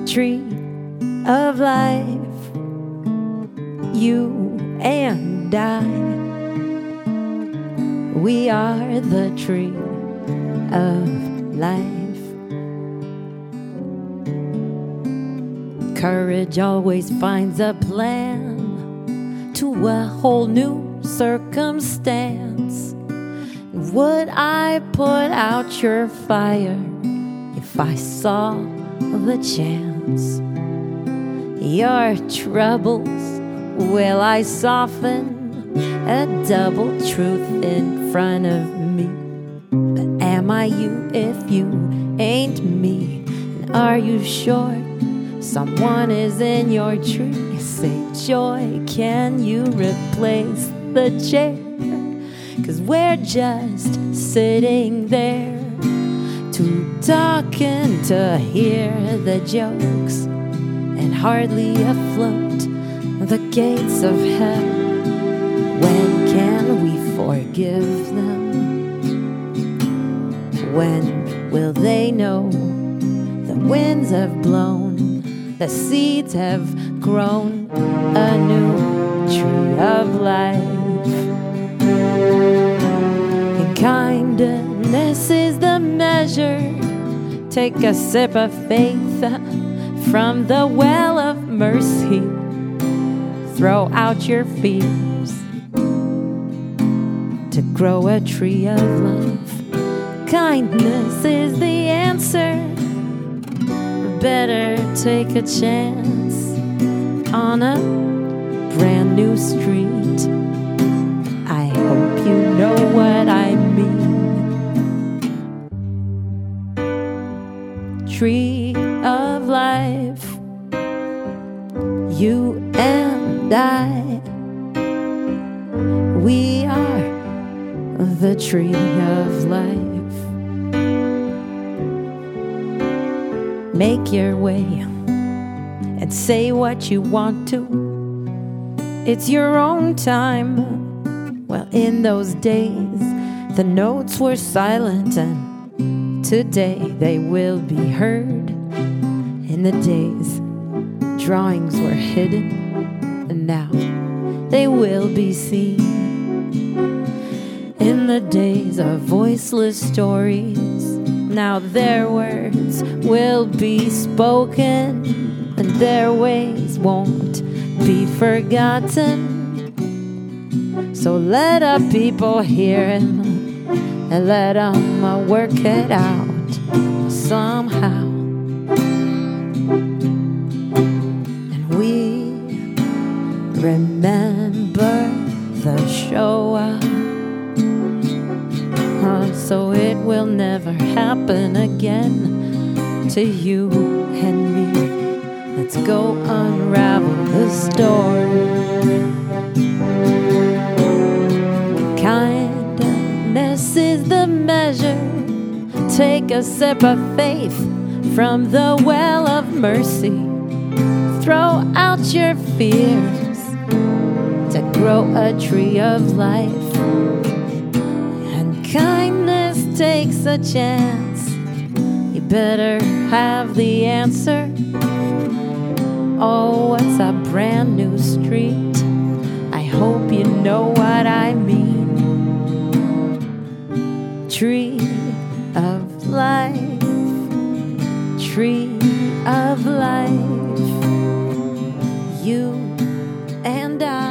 tree of life, you and I. We are the tree of life. Courage always finds a plan to a whole new circumstance. Would I put out your fire if I saw the chance? Your troubles will I soften, a double truth in front of me. But am I you if you ain't me? And are you sure someone is in your tree? Say, joy, can you replace the chair? 'Cause we're just sitting there, too talking to hear the jokes, and hardly afloat the gates of hell. When can we forgive them? When will they know the winds have blown, the seeds have grown, a new tree of life? And kindness is the measure. Take a sip of faith from the well of mercy. Throw out your fears to grow a tree of life. Kindness is the answer. Better take a chance on a brand new street. I hope you know what I mean. Tree of life, you and I. We are the tree of life. Make your way and say what you want to. It's your own time. Well, in those days, the notes were silent, and today they will be heard. In the days, drawings were hidden, and now they will be seen. In the days of voiceless stories, now their words will be spoken, and their ways won't be forgotten. So let our people hear him, and let them work it out somehow. And we remember the Shoah, so it will never happen again to you and me. Let's go unravel the story. Kindness is the measure. Take a sip of faith from the well of mercy. Throw out your fears to grow a tree of life. And kindness takes a chance. You better have the answer. Oh, it's a brand new street. I hope you know what I mean. Tree of life, tree of life, you and I.